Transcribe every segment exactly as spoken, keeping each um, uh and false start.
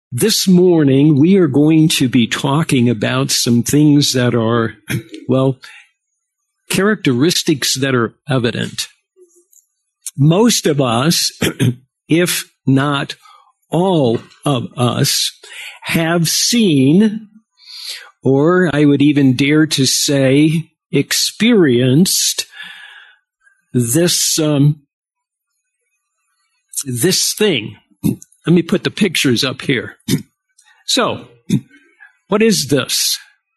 This morning, we are going to be talking about some things that are, well, characteristics that are evident. Most of us, if not all of us, have seen, or I would even dare to say, experienced this, um, this thing. Let me put the pictures up here. So, what is this?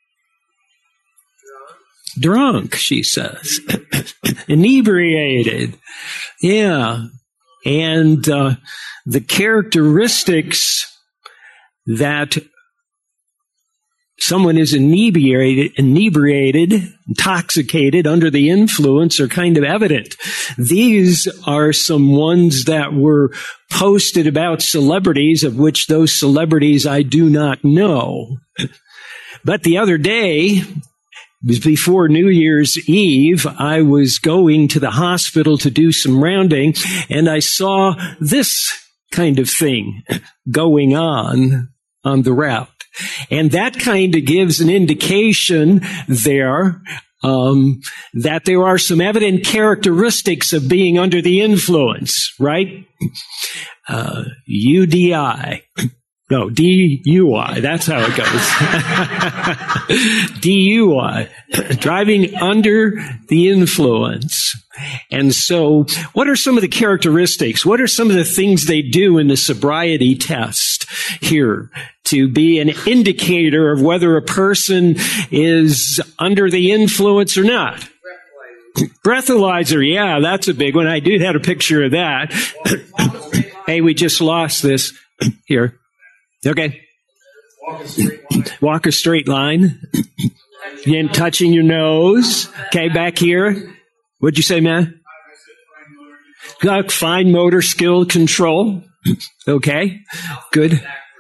Drunk, she says. Inebriated. Yeah. And uh, the characteristics that someone is inebriated, inebriated, intoxicated, under the influence are kind of evident. These are some ones that were posted about celebrities, of which those celebrities I do not know. But the other day, before New Year's Eve, I was going to the hospital to do some rounding, and I saw this kind of thing going on on the route. And that kind of gives an indication there um, that there are some evident characteristics of being under the influence, right? Uh, U D I. No, D U I. That's how it goes. D U I. Driving under the influence. And so, what are some of the characteristics? What are some of the things they do in the sobriety test here to be an indicator of whether a person is under the influence or not? Breathalyzer, yeah, that's a big one. I do have a picture of that. Hey, we just lost this here. Okay. Walk a straight line. Again, touching your nose. Okay, back here. What'd you say, man? Got fine motor skill control. Okay, good.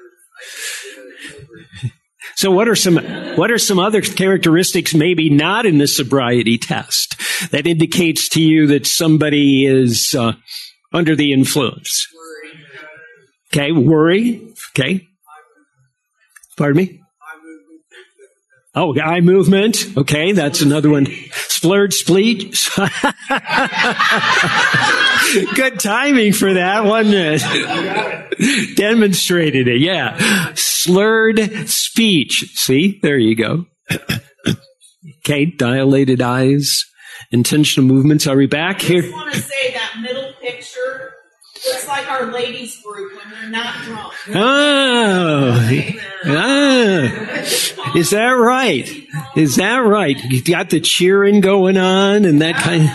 So what are some, what are some other characteristics maybe not in the sobriety test that indicates to you that somebody is uh, under the influence? Okay, worry. Okay. Pardon me? Oh, eye movement. Okay, that's another one. Slurred speech. Good timing for that, wasn't it? Demonstrated it, yeah. Slurred speech. See, there you go. Okay, dilated eyes, intentional movements. Are we back here? I just want to say that middle picture looks like our ladies group when they're not drunk. Oh, ah, is that right? Is that right? You got the cheering going on and that kind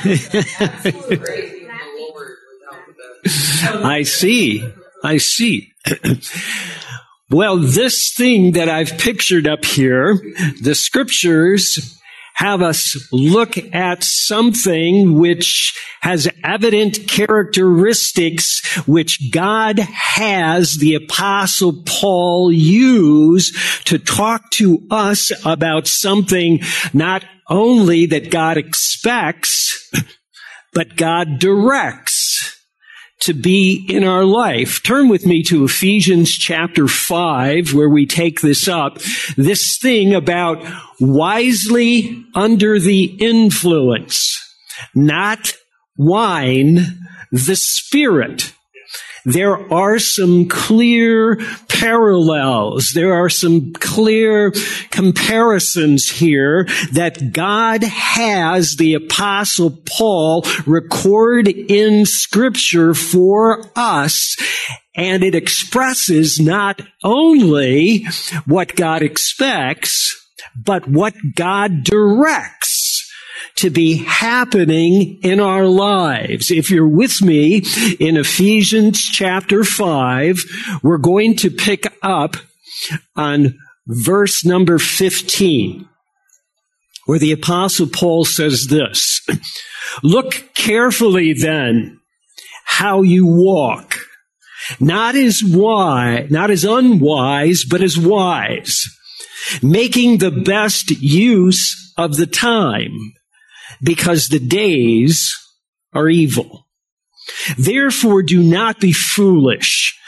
of... I see. I see. Well, this thing that I've pictured up here, the scriptures have us look at something which has evident characteristics which God has the Apostle Paul use to talk to us about something not only that God expects, but God directs to be in our life. Turn with me to Ephesians chapter five, where we take this up. This thing about wisely under the influence, not wine, the Spirit. There are some clear parallels. There are some clear comparisons here that God has the Apostle Paul record in Scripture for us. And it expresses not only what God expects, but what God directs to be happening in our lives. If you're with me in Ephesians chapter five, we're going to pick up on verse number fifteen, where the Apostle Paul says this: "Look carefully then how you walk, not as wise, not as unwise, but as wise, making the best use of the time, because the days are evil. Therefore, do not be foolish,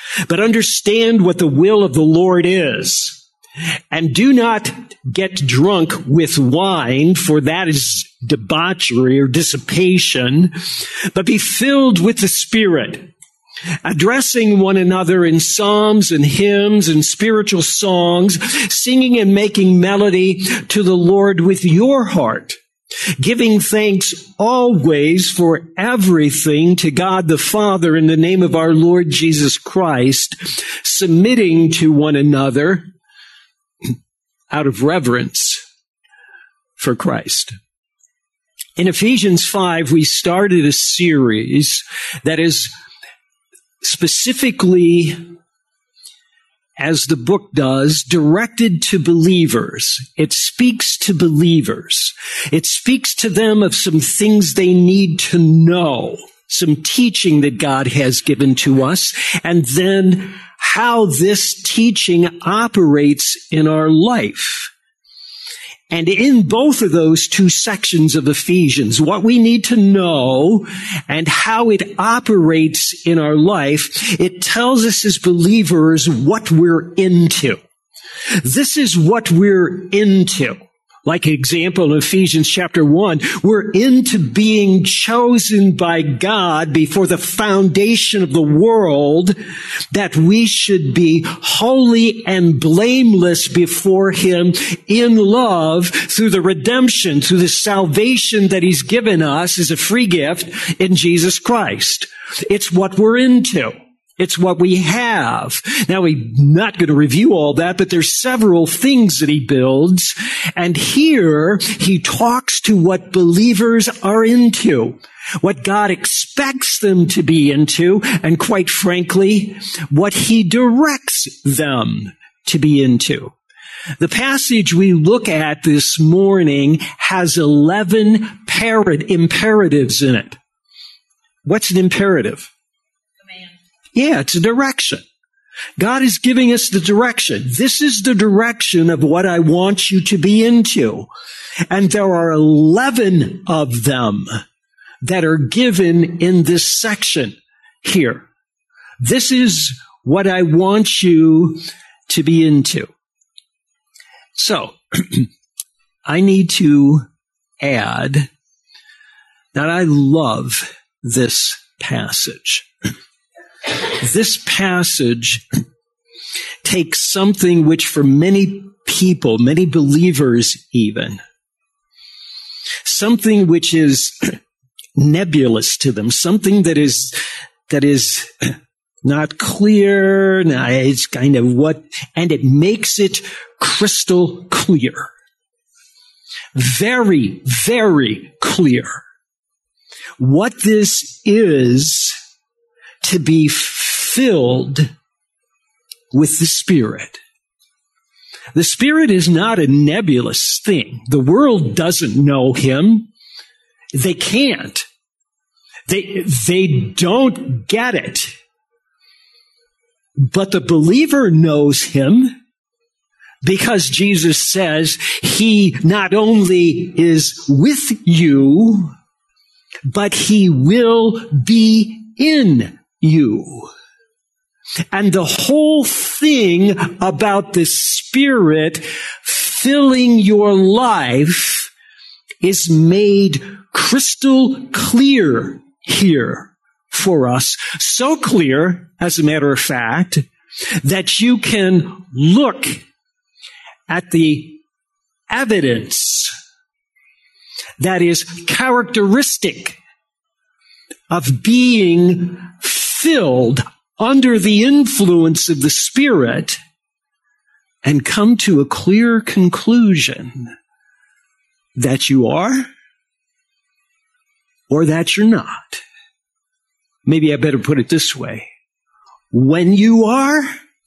but understand what the will of the Lord is. And do not get drunk with wine, for that is debauchery or dissipation, but be filled with the Spirit, addressing one another in psalms and hymns and spiritual songs, singing and making melody to the Lord with your heart, giving thanks always for everything to God the Father in the name of our Lord Jesus Christ, submitting to one another out of reverence for Christ. In Ephesians five, we started a series that is specifically, as the book does, directed to believers. It speaks to believers. It speaks to them of some things they need to know, some teaching that God has given to us, and then how this teaching operates in our life. And in both of those two sections of Ephesians, what we need to know and how it operates in our life, it tells us as believers what we're into. This is what we're into. Like example in Ephesians chapter one, we're into being chosen by God before the foundation of the world, that we should be holy and blameless before Him in love through the redemption, through the salvation that He's given us as a free gift in Jesus Christ. It's what we're into. It's what we have. Now, we're not going to review all that, but there's several things that he builds. And here, he talks to what believers are into, what God expects them to be into, and quite frankly, what he directs them to be into. The passage we look at this morning has eleven imperatives in it. What's an imperative? Yeah, it's a direction. God is giving us the direction. This is the direction of what I want you to be into. And there are eleven of them that are given in this section here. This is what I want you to be into. So, I need to add that I love this passage. This passage takes something which for many people, many believers even, something which is nebulous to them, something that is, that is not clear, it's kind of what, and it makes it crystal clear. Very, very clear. What this is to be filled with the Spirit. The Spirit is not a nebulous thing. The world doesn't know Him. They can't. They, they don't get it. But the believer knows Him, because Jesus says He not only is with you, but He will be in you. And the whole thing about the Spirit filling your life is made crystal clear here for us. So clear, as a matter of fact, that you can look at the evidence that is characteristic of being filled under the influence of the Spirit and come to a clear conclusion that you are or that you're not. Maybe I better put it this way. When you are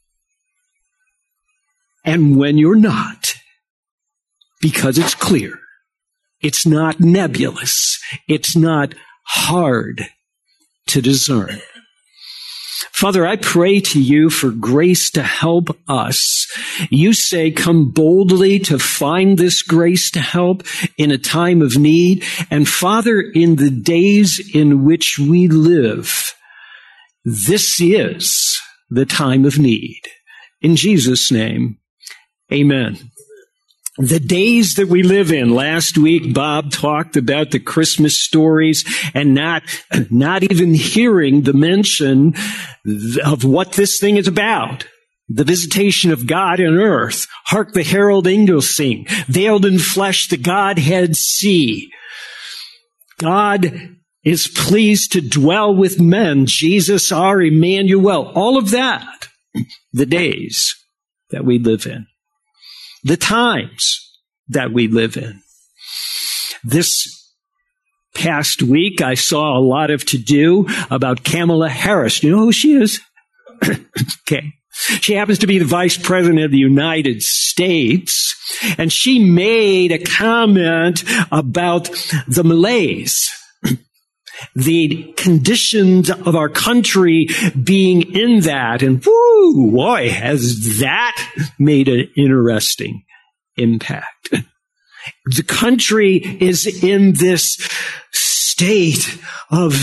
and when you're not, because it's clear. It's not nebulous. It's not hard to discern. Father, I pray to you for grace to help us. You say, come boldly to find this grace to help in a time of need. And Father, in the days in which we live, this is the time of need. In Jesus' name, amen. The days that we live in. Last week, Bob talked about the Christmas stories and not, not even hearing the mention of what this thing is about. The visitation of God on earth. Hark the herald angels sing. Veiled in flesh, the Godhead see. God is pleased to dwell with men. Jesus, our Emmanuel. All of that. The days that we live in. The times that we live in. This past week, I saw a lot of to-do about Kamala Harris. Do you know who she is? Okay. She happens to be the vice president of the United States, and she made a comment about the malaise, the conditions of our country being in that. And whoo, boy, has that made an interesting impact. The country is in this state of,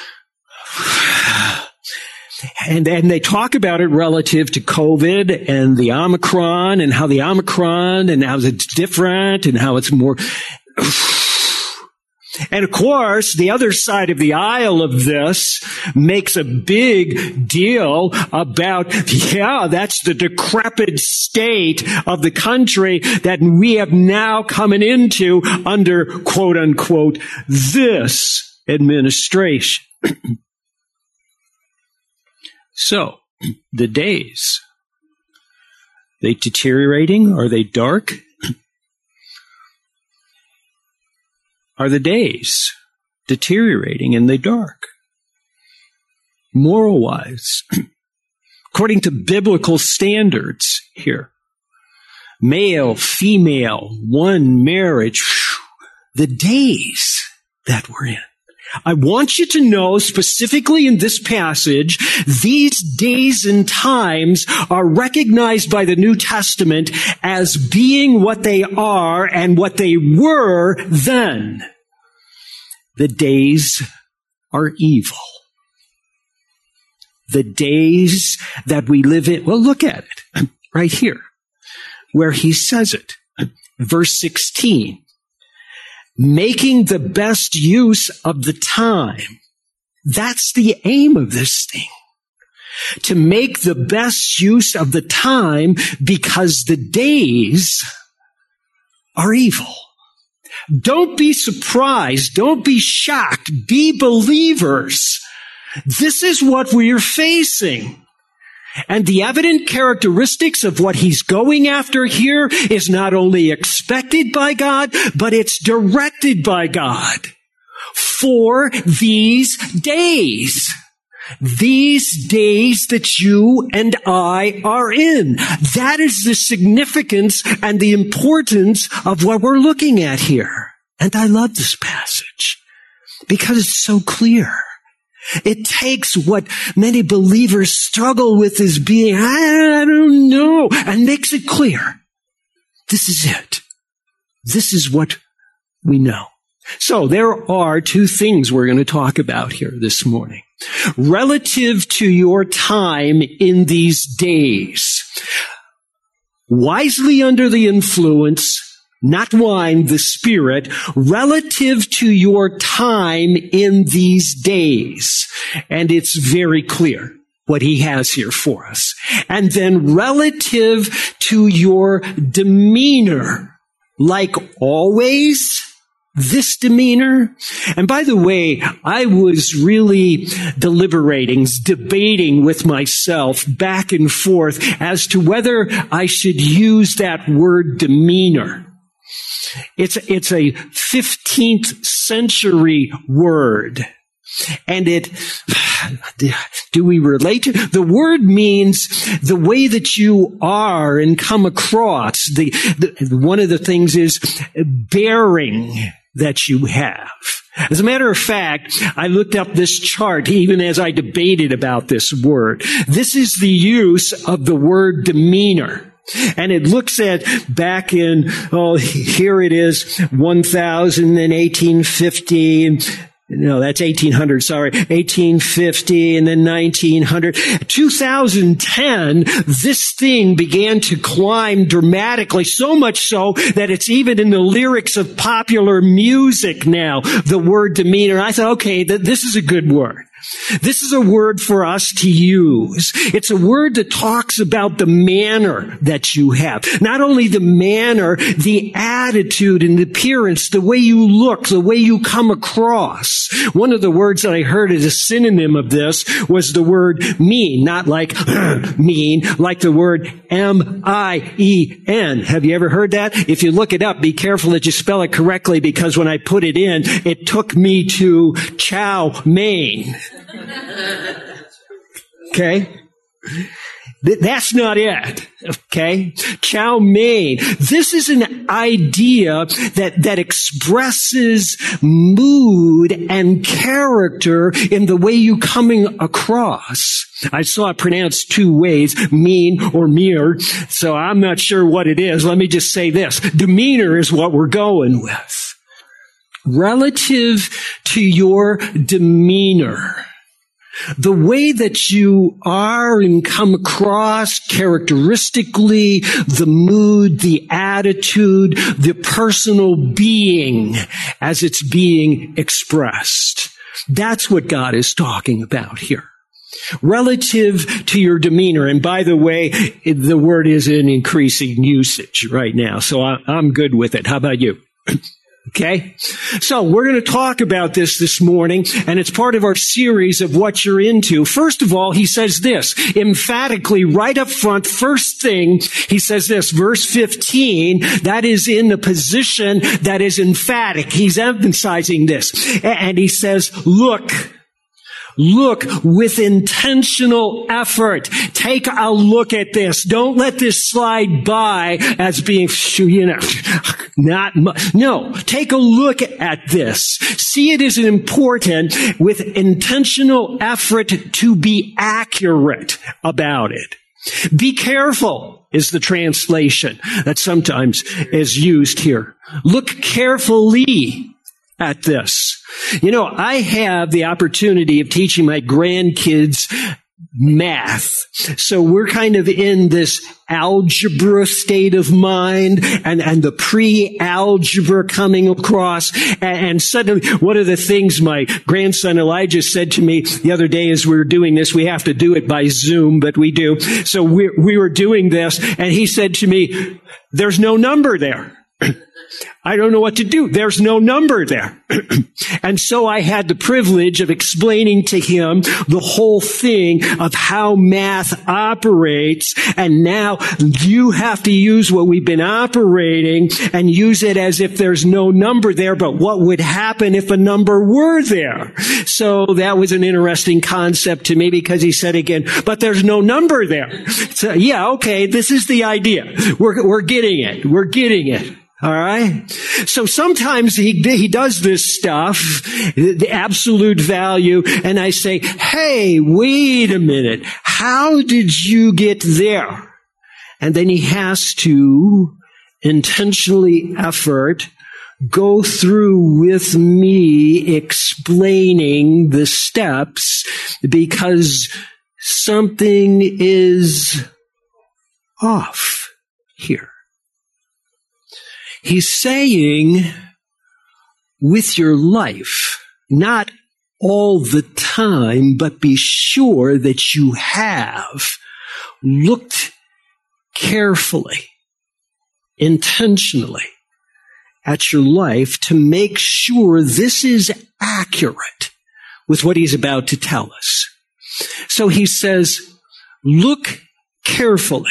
and, and they talk about it relative to COVID and the Omicron and how the Omicron and how it's different and how it's more. And of course, the other side of the aisle of this makes a big deal about, yeah, that's the decrepit state of the country that we have now coming into under, quote unquote, this administration. So, the days, they deteriorating? Are they dark? Are the days deteriorating in the dark? Moral-wise, according to biblical standards here, male, female, one marriage, the days that we're in. I want you to know specifically in this passage, these days and times are recognized by the New Testament as being what they are and what they were then. The days are evil. The days that we live in, well, look at it right here where he says it. Verse sixteen. Making the best use of the time. That's the aim of this thing. To make the best use of the time because the days are evil. Don't be surprised. Don't be shocked. Be believers. This is what we are facing. And the evident characteristics of what he's going after here is not only expected by God, but it's directed by God for these days. These days that you and I are in. That is the significance and the importance of what we're looking at here. And I love this passage because it's so clear. It takes what many believers struggle with as being, I don't know, and makes it clear. This is it. This is what we know. So there are two things we're going to talk about here this morning. Relative to your time in these days, wisely under the influence, not wine, the Spirit, relative to your time in these days. And it's very clear what he has here for us. And then relative to your demeanor, like always, this demeanor. And by the way, I was really deliberating, debating with myself back and forth as to whether I should use that word demeanor. It's, it's a fifteenth century word. And it, do we relate to? The word means the way that you are and come across. The, the one of the things is bearing that you have. As a matter of fact, I looked up this chart even as I debated about this word. This is the use of the word demeanor. And it looks at back in, oh, here it is, one thousand and eighteen fifty, No, that's eighteen hundred, sorry, eighteen fifty and then nineteen hundred. two thousand ten, this thing began to climb dramatically, so much so that it's even in the lyrics of popular music now, the word demeanor. I thought, okay, th- this is a good word. This is a word for us to use. It's a word that talks about the manner that you have. Not only the manner, the attitude and the appearance, the way you look, the way you come across. One of the words that I heard as a synonym of this was the word mean, not like mean, like the word M I E N. Have you ever heard that? If you look it up, be careful that you spell it correctly, because when I put it in, it took me to chow mein. Okay? That's not it. Okay? Chow mein. This is an idea that, that expresses mood and character in the way you coming across. I saw it pronounced two ways, mean or mere, so I'm not sure what it is. Let me just say this. Demeanor is what we're going with. Relative to your demeanor, the way that you are and come across characteristically, the mood, the attitude, the personal being as it's being expressed. That's what God is talking about here. Relative to your demeanor. And by the way, the word is in increasing usage right now, so I'm good with it. How about you? Okay? So we're going to talk about this this morning, and it's part of our series of what you're into. First of all, he says this, emphatically, right up front, first thing, he says this, verse fifteen, that is in a position that is emphatic. He's emphasizing this. And he says, look, Look with intentional effort. Take a look at this. Don't let this slide by as being, you know, not much. No, take a look at this. See it as important with intentional effort to be accurate about it. Be careful is the translation that sometimes is used here. Look carefully at this. You know, I have the opportunity of teaching my grandkids math. So we're kind of in this algebra state of mind and, and the pre-algebra coming across. And, and suddenly, one of the things my grandson Elijah said to me the other day as we were doing this, we have to do it by Zoom, but we do. So we, we were doing this, and he said to me, there's no number there. I don't know what to do. There's no number there. And so I had the privilege of explaining to him the whole thing of how math operates. And now you have to use what we've been operating and use it as if there's no number there. But what would happen if a number were there? So that was an interesting concept to me, because he said again, but there's no number there. So yeah, okay, this is the idea. We're, we're getting it. We're getting it. All right. So sometimes he he does this stuff, the absolute value, and I say, "Hey, wait a minute. How did you get there?" And then he has to intentionally effort go through with me explaining the steps, because something is off here. He's saying, with your life, not all the time, but be sure that you have looked carefully, intentionally at your life to make sure this is accurate with what he's about to tell us. So he says, look carefully.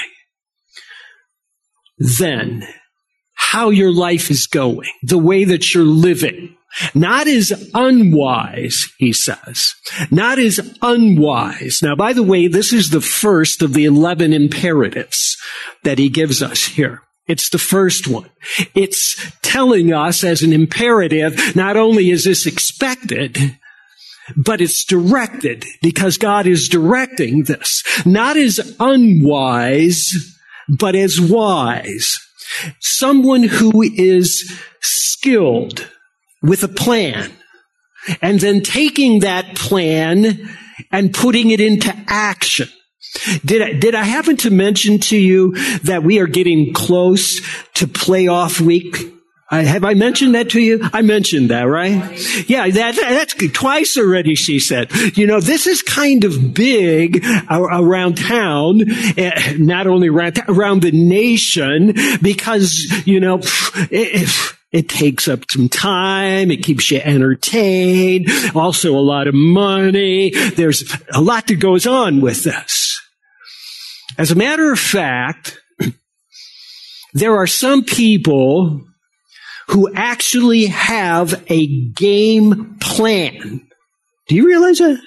Then, how your life is going, the way that you're living. Not as unwise, he says. Not as unwise. Now, by the way, this is the first of the eleven imperatives that he gives us here. It's the first one. It's telling us as an imperative, not only is this expected, but it's directed, because God is directing this. Not as unwise, but as wise. Someone who is skilled with a plan. and then taking that plan and putting it into action. Did I, did I happen to mention to you that we are getting close to playoff week? I, have I mentioned that to you? I mentioned that, right? Yeah, that, that's good. Twice already, she said. You know, this is kind of big around town, not only around, around the nation, because, you know, it, it takes up some time. It keeps you entertained. Also a lot of money. There's a lot that goes on with this. As a matter of fact, there are some people who actually have a game plan. Do you realize that?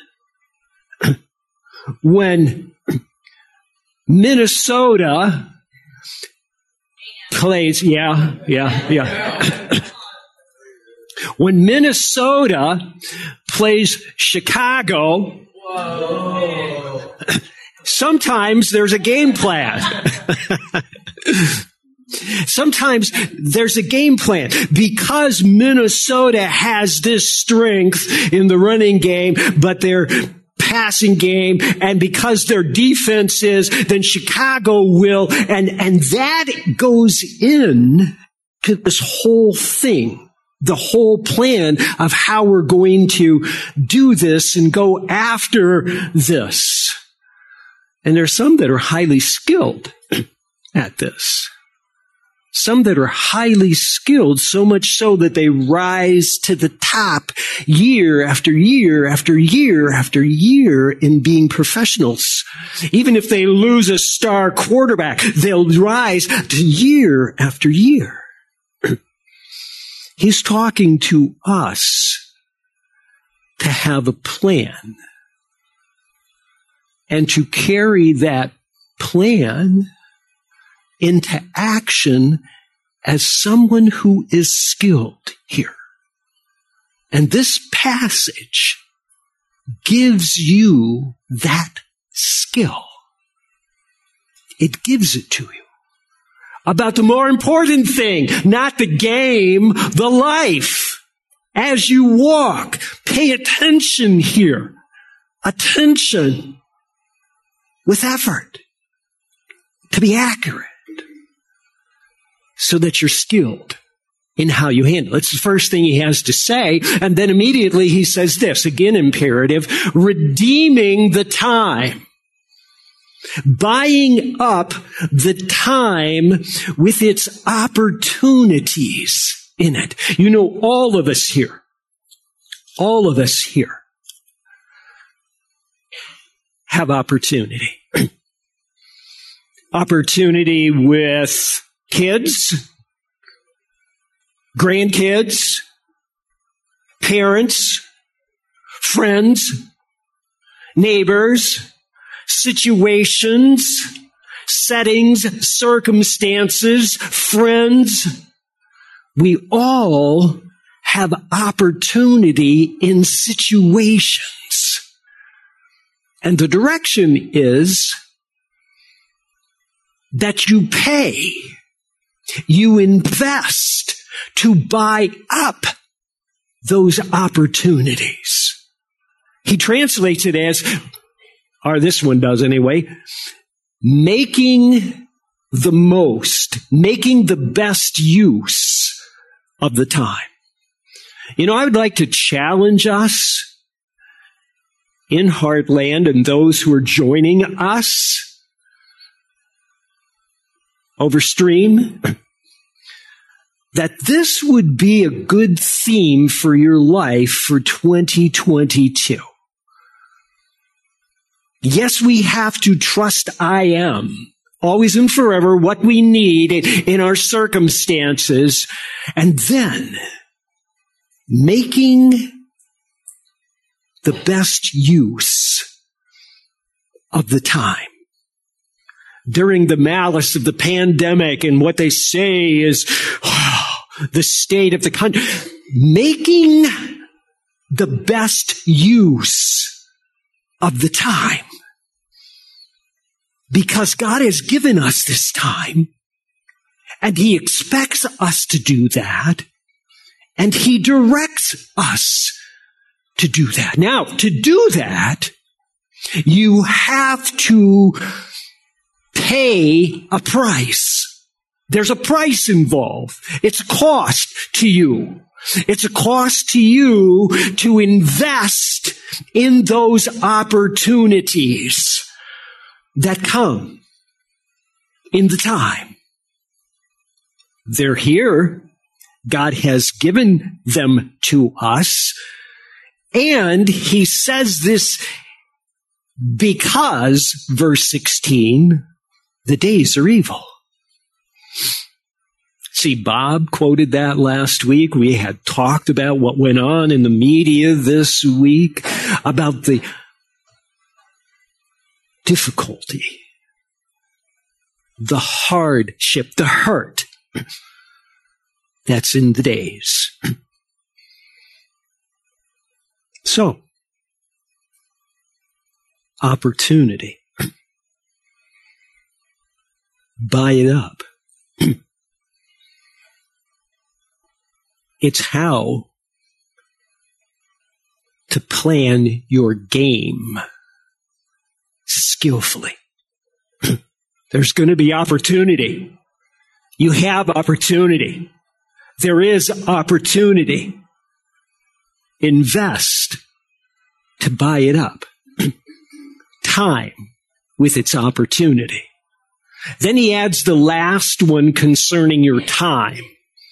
When Minnesota plays, yeah, yeah, yeah. When Minnesota plays Chicago, whoa. Sometimes there's a game plan. Sometimes there's a game plan because Minnesota has this strength in the running game, but their passing game, and because their defense is, then Chicago will, and, and that goes in to this whole thing, the whole plan of how we're going to do this and go after this. And there's some that are highly skilled at this. Some that are highly skilled, so much so that they rise to the top year after year after year after year in being professionals. Even if they lose a star quarterback, they'll rise to year after year. He's talking to us to have a plan and to carry that plan into action as someone who is skilled here. And this passage gives you that skill. It gives it to you. About the more important thing, not the game, the life. As you walk, pay attention here. Attention with effort to be accurate, so that you're skilled in how you handle it. It's the first thing he has to say. And then immediately he says this, again imperative, redeeming the time. Buying up the time with its opportunities in it. You know, all of us here, all of us here have opportunity. Opportunity with kids, grandkids, parents, friends, neighbors, situations, settings, circumstances, friends. We all have opportunity in situations. And the direction is that you pay, you invest to buy up those opportunities. He translates it as, or this one does anyway, making the most, making the best use of the time. You know, I would like to challenge us in Heartland and those who are joining us over stream, that this would be a good theme for your life for twenty twenty-two. Yes, we have to trust I am, always and forever, what we need in our circumstances, and then making the best use of the time. During the malice of the pandemic and what they say is oh, the state of the country, making the best use of the time. Because God has given us this time, and He expects us to do that, and He directs us to do that. Now, to do that, you have to pay a price. There's a price involved. It's a cost to you. It's a cost to you to invest in those opportunities that come in the time. They're here. God has given them to us. And he says this because, verse sixteen, the days are evil. See, Bob quoted that last week. We had talked about what went on in the media this week, about the difficulty, the hardship, the hurt that's in the days. So, opportunity. Buy it up. It's how to plan your game skillfully. There's going to be opportunity. You have opportunity. There is opportunity. Invest to buy it up. Time with its opportunity. Then he adds the last one concerning your time.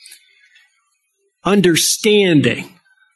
Understanding.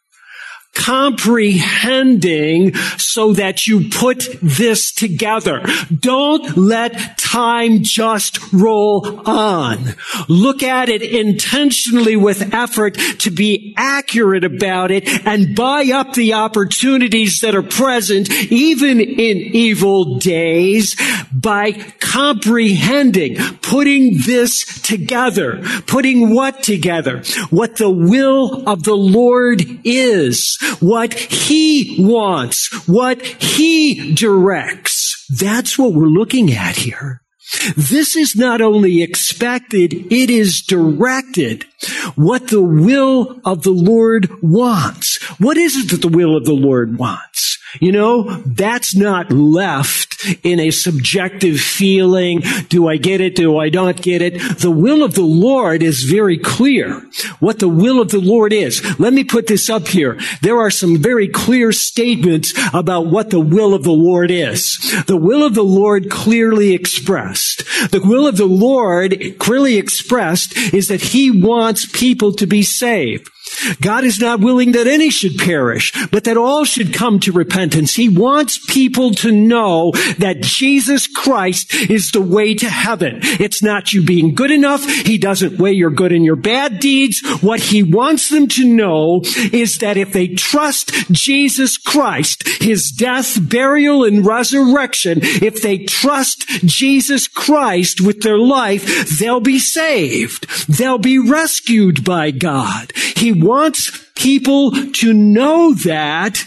Comprehending so that you put this together. Don't let time just roll on. Look at it intentionally with effort to be accurate about it and buy up the opportunities that are present even in evil days by comprehending, putting this together. Putting what together? What the will of the Lord is. What he wants, what he directs. That's what we're looking at here. This is not only expected, it is directed. What the will of the Lord wants. What is it that the will of the Lord wants? You know, that's not left in a subjective feeling. Do I get it? Do I not get it? The will of the Lord is very clear. What the will of the Lord is. Let me put this up here. There are some very clear statements about what the will of the Lord is. The will of the Lord clearly expressed. The will of the Lord clearly expressed is that he wants people to be saved. God is not willing that any should perish, but that all should come to repentance. He wants people to know that Jesus Christ is the way to heaven. It's not you being good enough. He doesn't weigh your good and your bad deeds. What he wants them to know is that if they trust Jesus Christ, his death, burial, and resurrection, if they trust Jesus Christ with their life, they'll be saved. They'll be rescued by God. He wants people to know that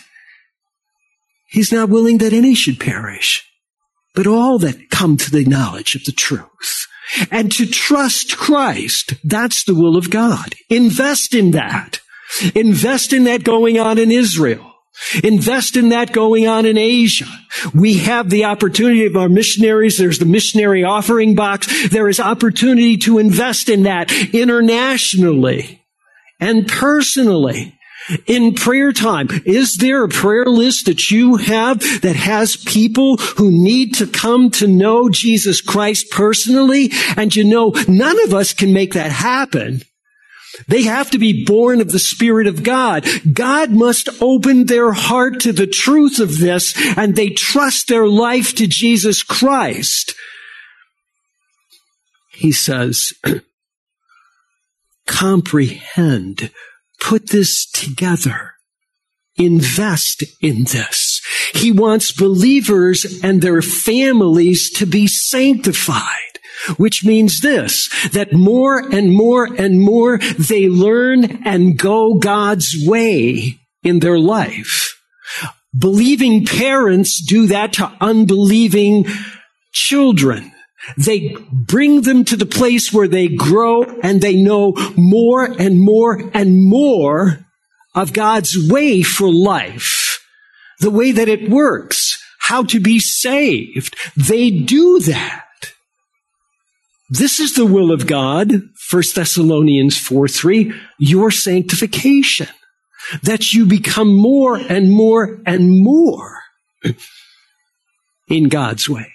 he's not willing that any should perish, but all that come to the knowledge of the truth. And to trust Christ, that's the will of God. Invest in that. Invest in that going on in Israel. Invest in that going on in Asia. We have the opportunity of our missionaries. There's the missionary offering box. There is opportunity to invest in that internationally. And personally, in prayer time, is there a prayer list that you have that has people who need to come to know Jesus Christ personally? And you know, none of us can make that happen. They have to be born of the Spirit of God. God must open their heart to the truth of this, and they trust their life to Jesus Christ. He says, comprehend, put this together, invest in this. He wants believers and their families to be sanctified, which means this, that more and more and more they learn and go God's way in their life. Believing parents do that to unbelieving children. They bring them to the place where they grow and they know more and more and more of God's way for life, the way that it works, how to be saved. They do that. This is the will of God, First Thessalonians four three, your sanctification, that you become more and more and more in God's way.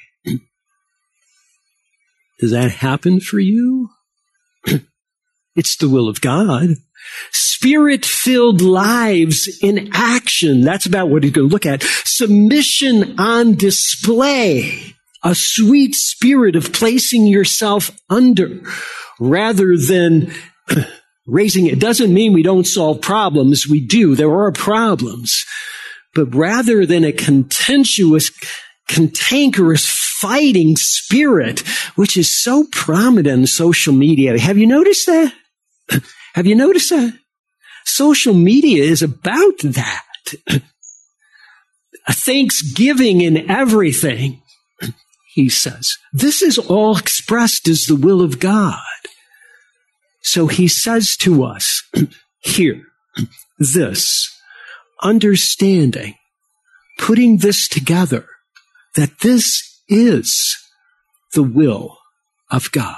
Does that happen for you? It's the will of God. Spirit-filled lives in action. That's about what he's going to look at. Submission on display. A sweet spirit of placing yourself under rather than raising it. It doesn't mean we don't solve problems. We do. There are problems. But rather than a contentious, cantankerous, fighting spirit, which is so prominent on social media. Have you noticed that? Have you noticed that? Social media is about that. A thanksgiving in everything, he says. This is all expressed as the will of God. So he says to us here, this, understanding, putting this together, that this is the will of God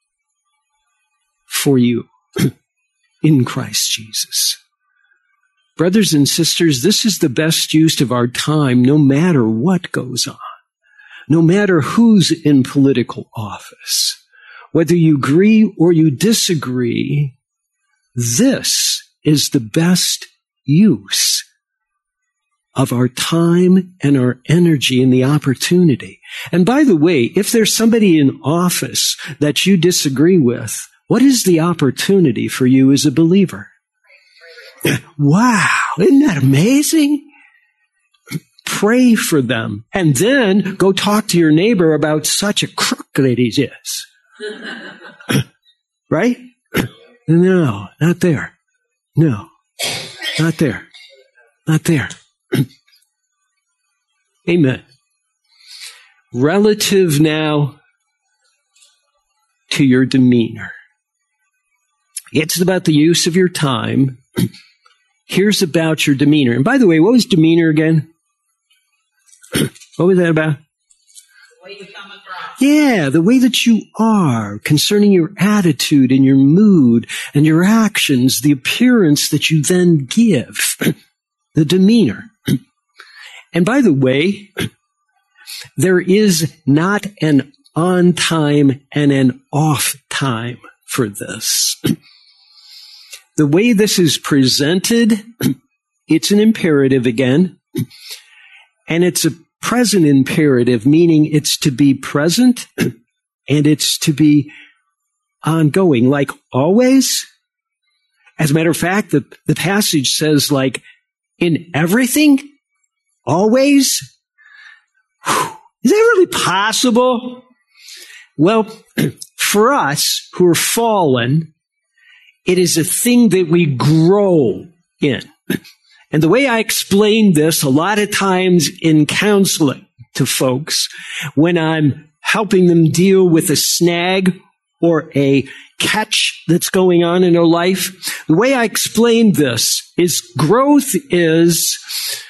for you in Christ Jesus. Brothers and sisters, this is the best use of our time, no matter what goes on, no matter who's in political office. Whether you agree or you disagree, this is the best use of our time and our energy and the opportunity. And by the way, if there's somebody in office that you disagree with, what is the opportunity for you as a believer? Wow, isn't that amazing? Pray for them and then go talk to your neighbor about such a crook that he is. Right? No, not there. No, not there. Not there. Amen. Relative now to your demeanor. It's about the use of your time. Here's about your demeanor. And by the way, what was demeanor again? What was that about? The way you come across. Yeah, the way that you are concerning your attitude and your mood and your actions, the appearance that you then give, the demeanor. And by the way, there is not an on time and an off time for this. The way this is presented, it's an imperative again, and it's a present imperative, meaning it's to be present and it's to be ongoing, like always. As a matter of fact, the, the passage says like in everything, always. Whew. Is that really possible? Well, for us who are fallen, it is a thing that we grow in. And the way I explain this a lot of times in counseling to folks, when I'm helping them deal with a snag or a catch that's going on in their life, the way I explain this is growth is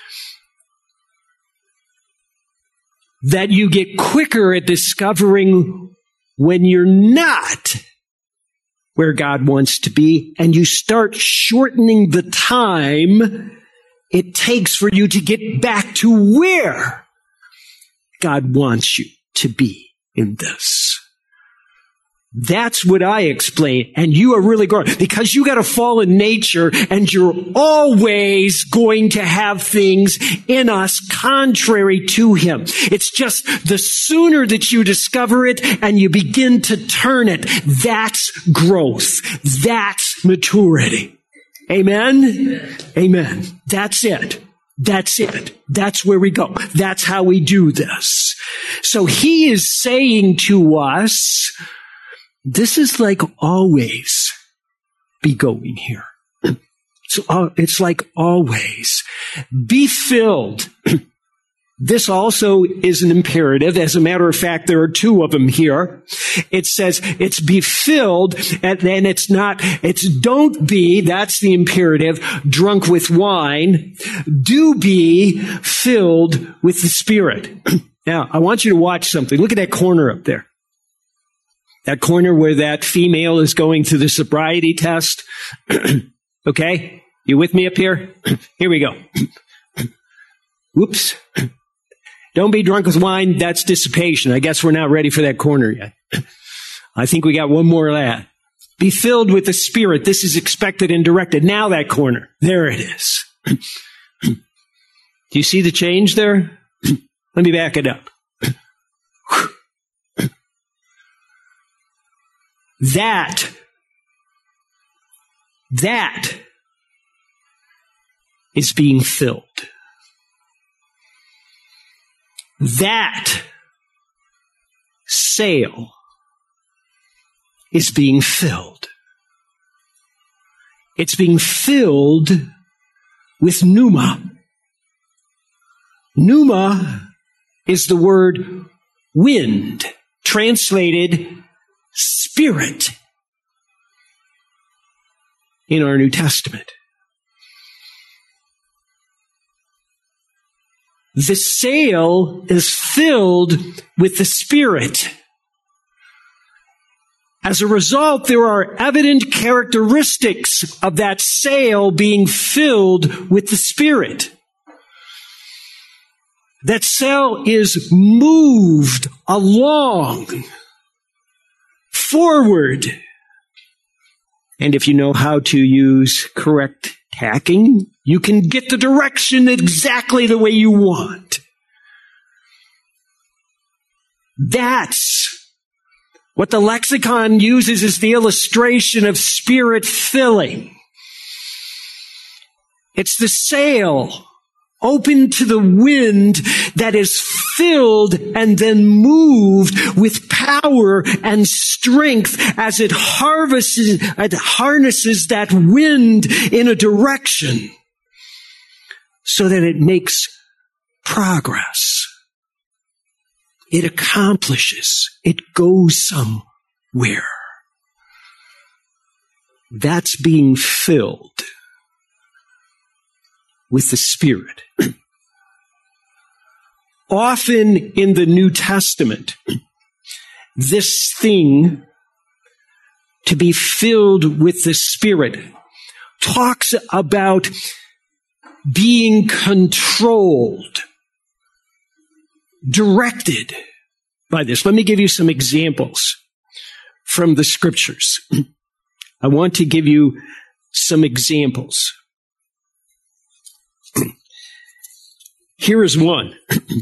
that you get quicker at discovering when you're not where God wants to be, and you start shortening the time it takes for you to get back to where God wants you to be in this. That's what I explain. And you are really growing because you got a fallen nature and you're always going to have things in us contrary to him. It's just the sooner that you discover it and you begin to turn it, that's growth. That's maturity. Amen? Amen. Amen. That's it. That's it. That's where we go. That's how we do this. So he is saying to us, this is like always be going here. So uh, it's like always be filled This also is an imperative. As a matter of fact, there are two of them here. It says it's be filled, and then it's not, it's don't be, that's the imperative, drunk with wine. Do be filled with the Spirit. Now, I want you to watch something. Look at that corner up there. That corner where that female is going through the sobriety test. Okay? You with me up here? Here we go. Whoops. Don't be drunk with wine. That's dissipation. I guess we're not ready for that corner yet. I think we got one more of that. Be filled with the Spirit. This is expected and directed. Now that corner. There it is. Do you see the change there? Let me back it up. That, that is being filled. That sail is being filled. It's being filled with pneuma. Pneuma is the word wind, translated Spirit in our New Testament. The sail is filled with the Spirit. As a result, there are evident characteristics of that sail being filled with the Spirit. That sail is moved along, forward. And if you know how to use correct tacking, you can get the direction exactly the way you want. That's what the lexicon uses as the illustration of Spirit filling. It's the sail open to the wind that is filled and then moved with power and strength as it harvests, it harnesses that wind in a direction so that it makes progress. It accomplishes. It goes somewhere. That's being filled with the Spirit. Often in the New Testament, this thing, to be filled with the Spirit, talks about being controlled, directed by this. Let me give you some examples from the Scriptures. I want to give you some examples. Here is one.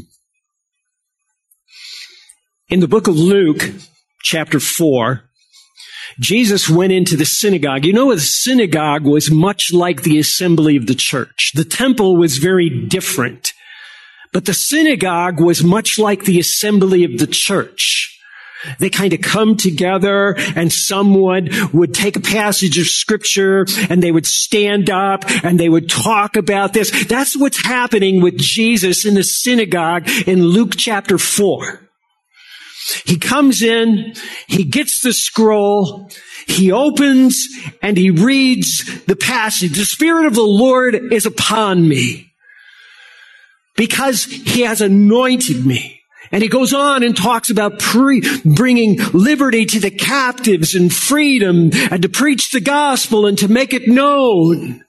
In the book of Luke, chapter four, Jesus went into the synagogue. You know, the synagogue was much like the assembly of the church. The temple was very different. But the synagogue was much like the assembly of the church. They kind of come together and someone would take a passage of scripture and they would stand up and they would talk about this. That's what's happening with Jesus in the synagogue in Luke chapter four. He comes in, he gets the scroll, he opens and he reads the passage. The Spirit of the Lord is upon me because he has anointed me. And he goes on and talks about pre- bringing liberty to the captives and freedom and to preach the gospel and to make it known.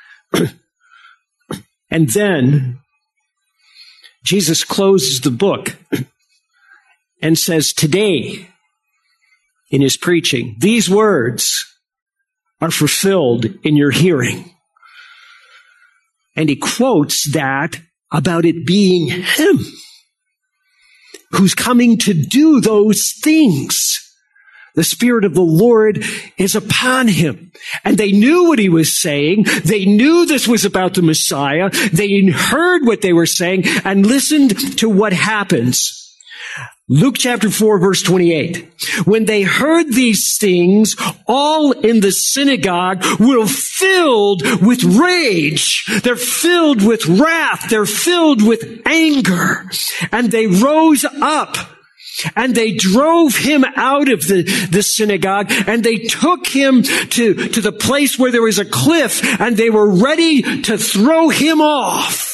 And then Jesus closes the book and says, today, in his preaching, these words are fulfilled in your hearing. And he quotes that about it being him who's coming to do those things. The Spirit of the Lord is upon him. And they knew what he was saying. They knew this was about the Messiah. They heard what they were saying and listened to what happens. Luke chapter four, verse twenty-eight. When they heard these things, all in the synagogue were filled with rage. They're filled with wrath. They're filled with anger. And they rose up and they drove him out of the, the synagogue, and they took him to, to the place where there was a cliff, and they were ready to throw him off.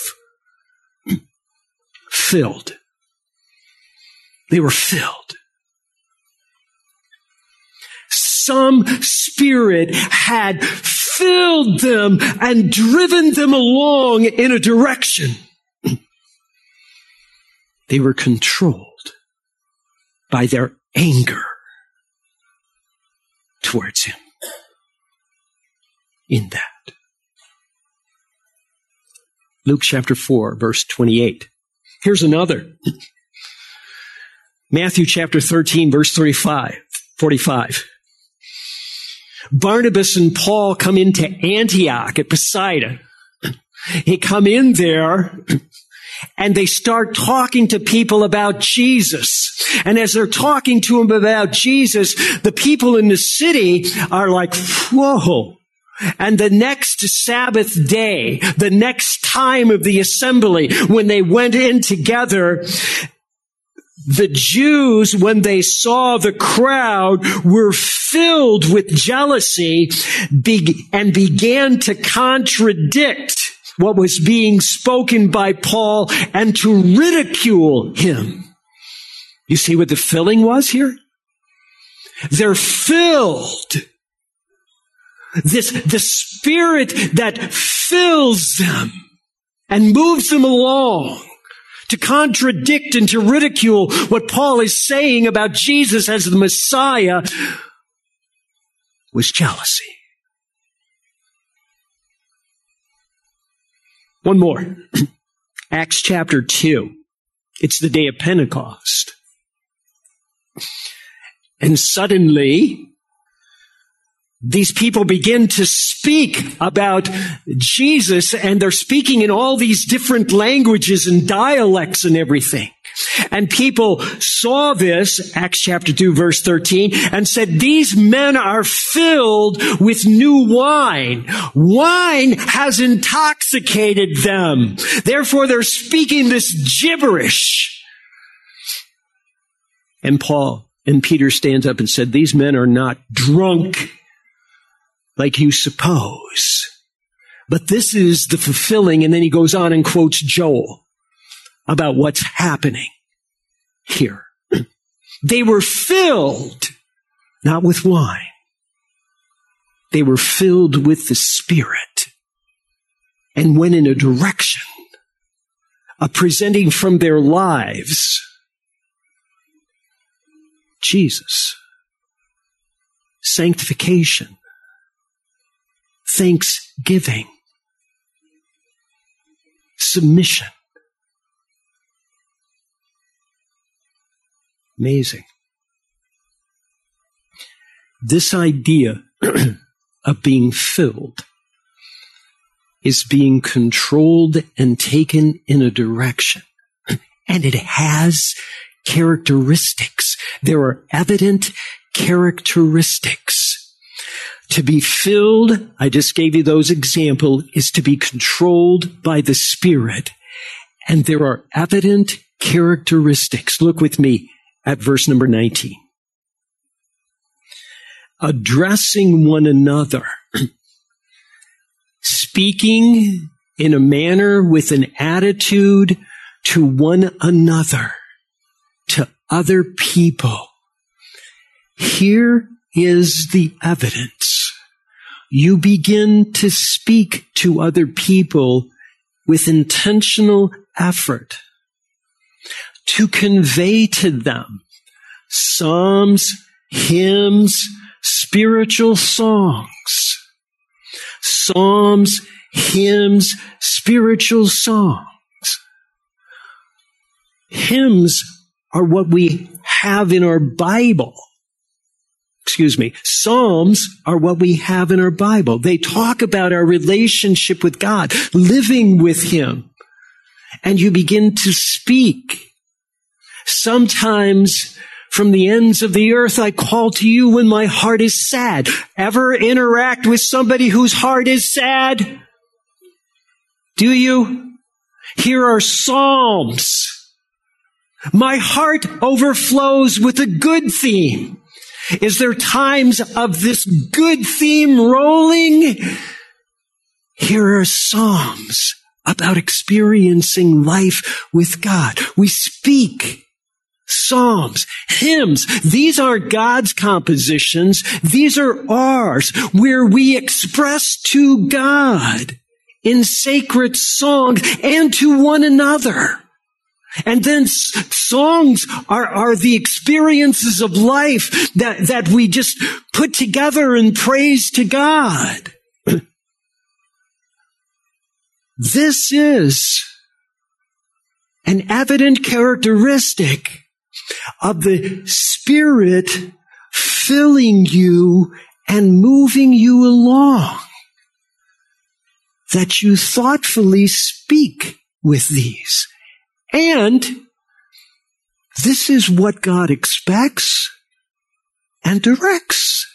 Filled. They were filled. Some spirit had filled them and driven them along in a direction. They were controlled by their anger towards him. In that. Luke chapter four, verse twenty-eight. Here's another. Matthew chapter thirteen, verse thirty-five, forty-five. Barnabas and Paul come into Antioch at Pisidia. They come in there and they start talking to people about Jesus. And as they're talking to them about Jesus, the people in the city are like, whoa. And the next Sabbath day, the next time of the assembly, when they went in together, the Jews, when they saw the crowd, were filled with jealousy and began to contradict what was being spoken by Paul and to ridicule him. You see what the filling was here? They're filled. This, the spirit that fills them and moves them along to contradict and to ridicule what Paul is saying about Jesus as the Messiah was jealousy. One more. Acts chapter two. It's the day of Pentecost. And suddenly, these people begin to speak about Jesus, and they're speaking in all these different languages and dialects and everything. And people saw this, Acts chapter two, verse thirteen, and said, these men are filled with new wine. Wine has intoxicated them. Therefore, they're speaking this gibberish. And Paul and Peter stands up and said, these men are not drunk like you suppose. But this is the fulfilling. And then he goes on and quotes Joel about what's happening here. They were filled, not with wine. They were filled with the Spirit and went in a direction of presenting from their lives Jesus, sanctification, thanksgiving, submission. Amazing. This idea of being filled is being controlled and taken in a direction. And it has characteristics. There are evident characteristics. To be filled, I just gave you those examples, is to be controlled by the Spirit. And there are evident characteristics. Look with me at verse number nineteen. Addressing one another, speaking in a manner with an attitude to one another, to other people. Here is the evidence. You begin to speak to other people with intentional effort to convey to them psalms, hymns, spiritual songs. Psalms, hymns, spiritual songs. Hymns are what we have in our Bible. Excuse me. Psalms are what we have in our Bible. They talk about our relationship with God, living with Him. And you begin to speak Sometimes from the ends of the earth I call to you when my heart is sad. Ever interact with somebody whose heart is sad? Do you? Here are psalms. My heart overflows with a good theme. Is there times of this good theme rolling? Here are psalms about experiencing life with God. We speak psalms, hymns. These aren't God's compositions. These are ours, where we express to God in sacred songs and to one another. And then s- songs are, are the experiences of life that, that we just put together and praise to God. This is an evident characteristic of the Spirit filling you and moving you along, that you thoughtfully speak with these. And this is what God expects and directs.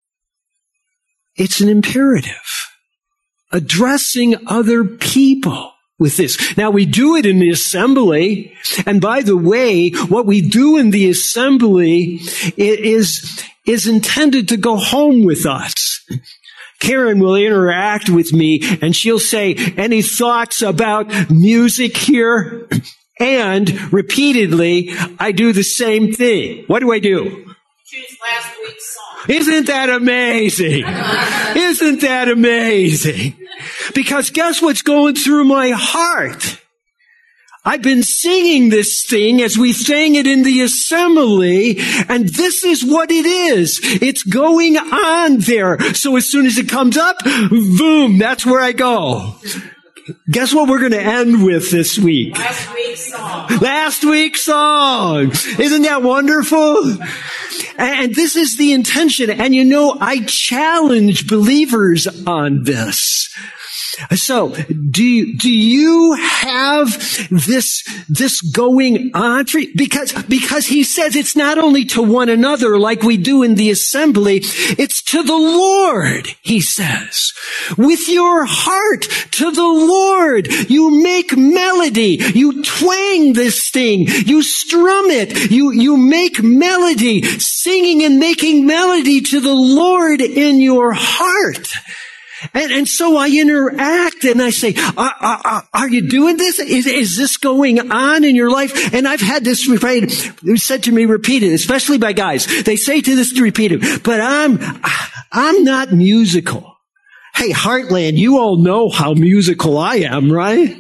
It's an imperative. Addressing other people with this. Now, we do it in the assembly. And by the way, what we do in the assembly is, is intended to go home with us. Karen will interact with me and she'll say, any thoughts about music here? And repeatedly, I do the same thing. What do I do? Choose last week's song. Isn't that amazing? Isn't that amazing? Because guess what's going through my heart? I've been singing this thing as we sang it in the assembly, and this is what it is. It's going on there. So as soon as it comes up, boom, that's where I go. Guess what we're going to end with this week? Last week's song. Last week's song. Isn't that wonderful? And this is the intention. And you know, I challenge believers on this. So, do you, do you have this, this going on? For, because, because he says it's not only to one another like we do in the assembly, it's to the Lord, he says. With your heart to the Lord, you make melody, you twang this thing, you strum it, you, you make melody, singing and making melody to the Lord in your heart. And, and so I interact and I say, are, are, are you doing this? Is, is this going on in your life? And I've had this repeated, said to me repeated, especially by guys. They say to this to repeat it, but I'm, I'm not musical. Hey, Heartland, you all know how musical I am, right?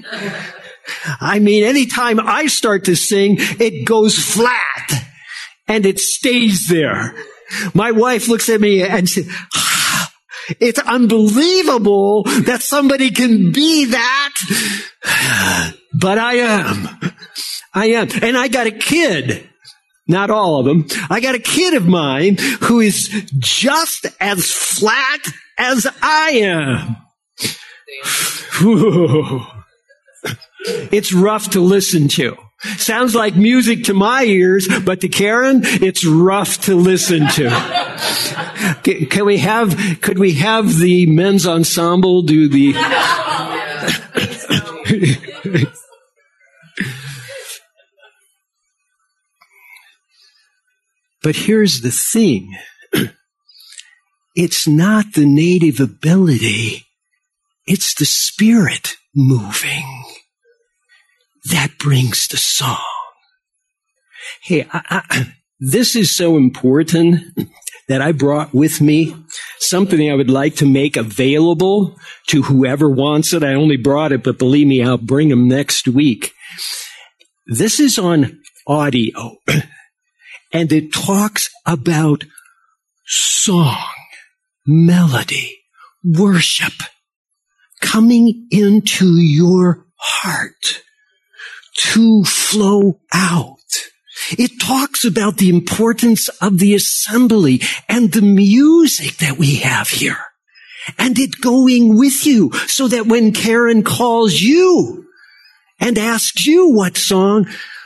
I mean, anytime I start to sing, it goes flat and it stays there. My wife looks at me and says, it's unbelievable that somebody can be that. But I am. I am. And I got a kid. Not all of them. I got a kid of mine who is just as flat as I am. It's rough to listen to. Sounds like music to my ears, but to Karen, it's rough to listen to. Can we have, could we have the men's ensemble do the... But here's the thing. It's not the native ability. It's the Spirit moving that brings the song. Hey, I, I, this is so important that I brought with me something I would like to make available to whoever wants it. I only brought it, but believe me, I'll bring them next week. This is on audio, and it talks about song, melody, worship coming into your heart to flow out. It talks about the importance of the assembly and the music that we have here, and it going with you so that when Karen calls you and asks you what song,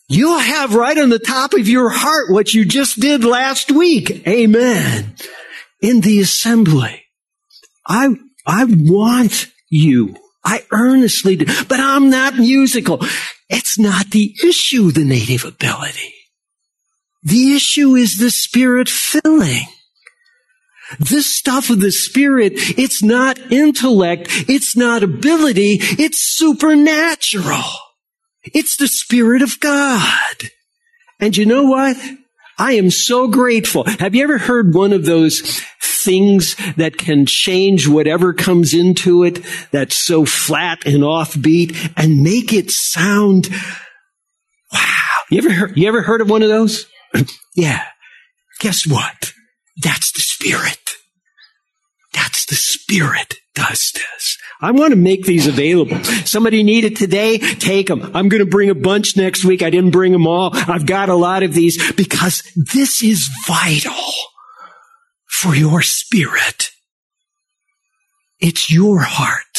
You'll have right on the top of your heart what you just did last week. Amen. In the assembly. I, I want you. I earnestly do. But I'm not musical. It's not the issue, the native ability. The issue is the Spirit filling. This stuff of the Spirit, it's not intellect, it's not ability, it's supernatural. It's the Spirit of God. And you know what? I am so grateful. Have you ever heard one of those things that can change whatever comes into it that's so flat and offbeat and make it sound, wow. You ever heard, you ever heard of one of those? Yeah. Guess what? That's the Spirit. That's the Spirit does this. I want to make these available. Somebody need it today? Take them. I'm going to bring a bunch next week. I didn't bring them all. I've got a lot of these because this is vital for your spirit. It's your heart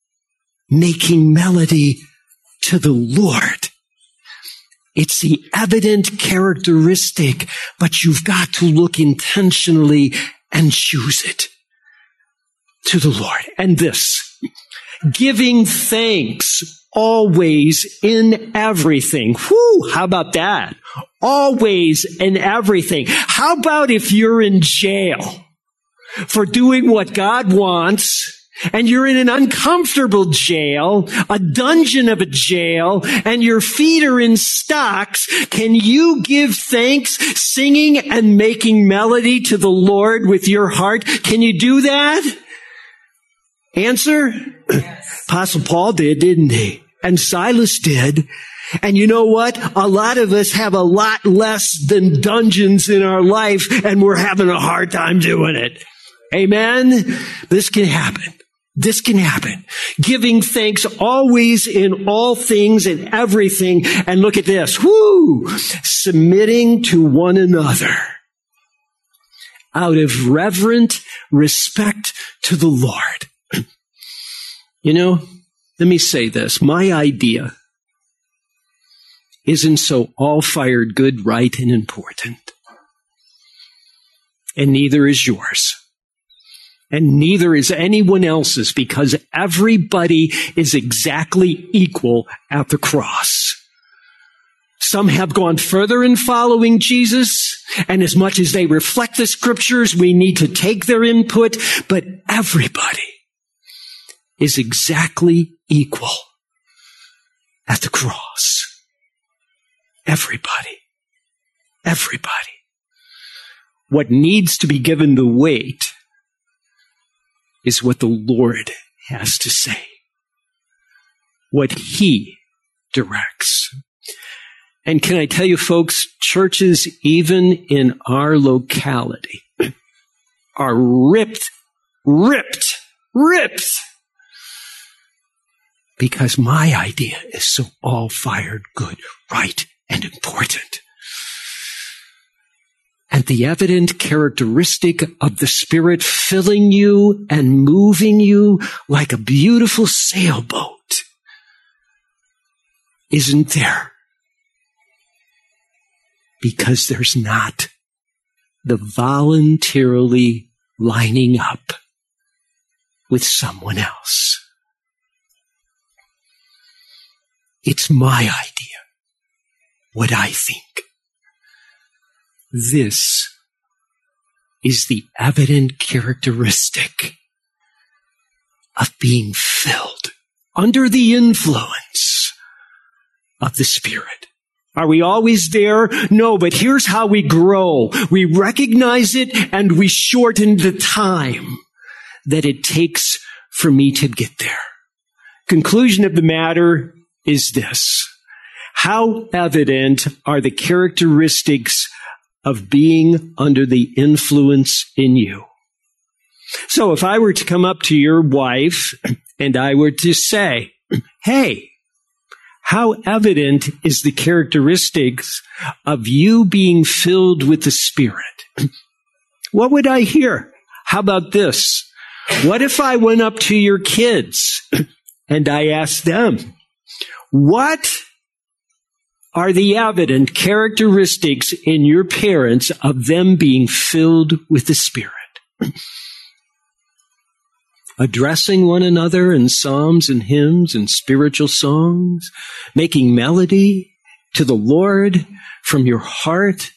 making melody to the Lord. It's the evident characteristic, but you've got to look intentionally and choose it to the Lord. And this, giving thanks always in everything. Whew, how about that? Always in everything. How about if you're in jail for doing what God wants, and you're in an uncomfortable jail, a dungeon of a jail, and your feet are in stocks? Can you give thanks, singing and making melody to the Lord with your heart? Can you do that? Answer? Yes. Apostle Paul did, didn't he? And Silas did. And you know what? A lot of us have a lot less than dungeons in our life, and we're having a hard time doing it. Amen? This can happen. This can happen. Giving thanks always in all things and everything. And look at this. Whoo! Submitting to one another out of reverent respect to the Lord. You know, let me say this. My idea isn't so all-fired good, right, and important. And neither is yours. And neither is anyone else's, because everybody is exactly equal at the cross. Some have gone further in following Jesus, and as much as they reflect the scriptures, we need to take their input, but everybody is exactly equal at the cross. Everybody. Everybody. What needs to be given the weight is what the Lord has to say. What He directs. And can I tell you, folks, churches even in our locality are ripped, ripped, ripped, because my idea is so all-fired good, right, and important. And the evident characteristic of the Spirit filling you and moving you like a beautiful sailboat isn't there. Because there's not the voluntarily lining up with someone else. It's my idea, what I think. This is the evident characteristic of being filled under the influence of the Spirit. Are we always there? No, but here's how we grow. We recognize it and we shorten the time that it takes for me to get there. Conclusion of the matter is this. How evident are the characteristics of being under the influence in you? So if I were to come up to your wife and I were to say, hey, how evident is the characteristics of you being filled with the Spirit? What would I hear? How about this? What if I went up to your kids and I asked them, what are the evident characteristics in your parents of them being filled with the Spirit? Addressing one another in psalms and hymns and spiritual songs, making melody to the Lord from your heart,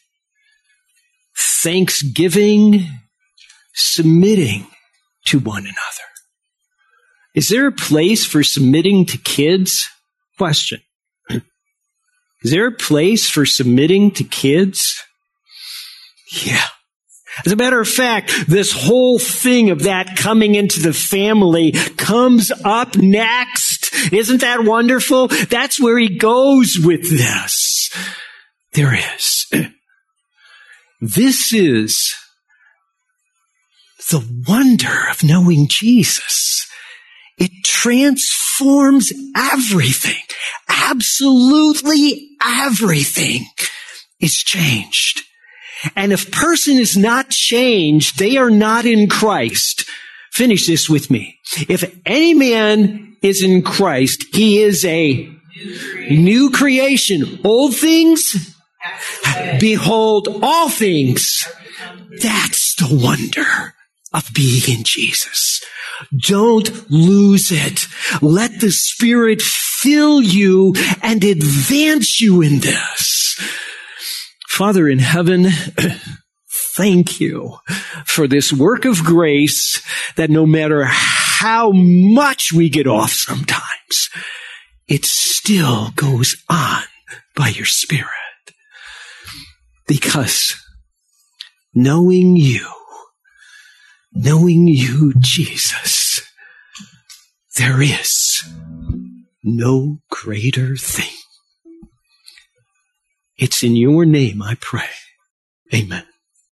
thanksgiving, submitting to one another. Is there a place for submitting to kids? Question. Is there a place for submitting to kids? Yeah. As a matter of fact, this whole thing of that coming into the family comes up next. Isn't that wonderful? That's where he goes with this. There is. This is the wonder of knowing Jesus. It transforms everything. Absolutely everything is changed. And if a person is not changed, they are not in Christ. Finish this with me. If any man is in Christ, he is a new creation. Old things, behold, all things. That's the wonder of being in Jesus. Don't lose it. Let the Spirit fill you and advance you in this. Father in heaven, thank you for this work of grace that no matter how much we get off sometimes, it still goes on by your Spirit. Because knowing you, knowing you, Jesus, there is no greater thing. It's in your name I pray. Amen.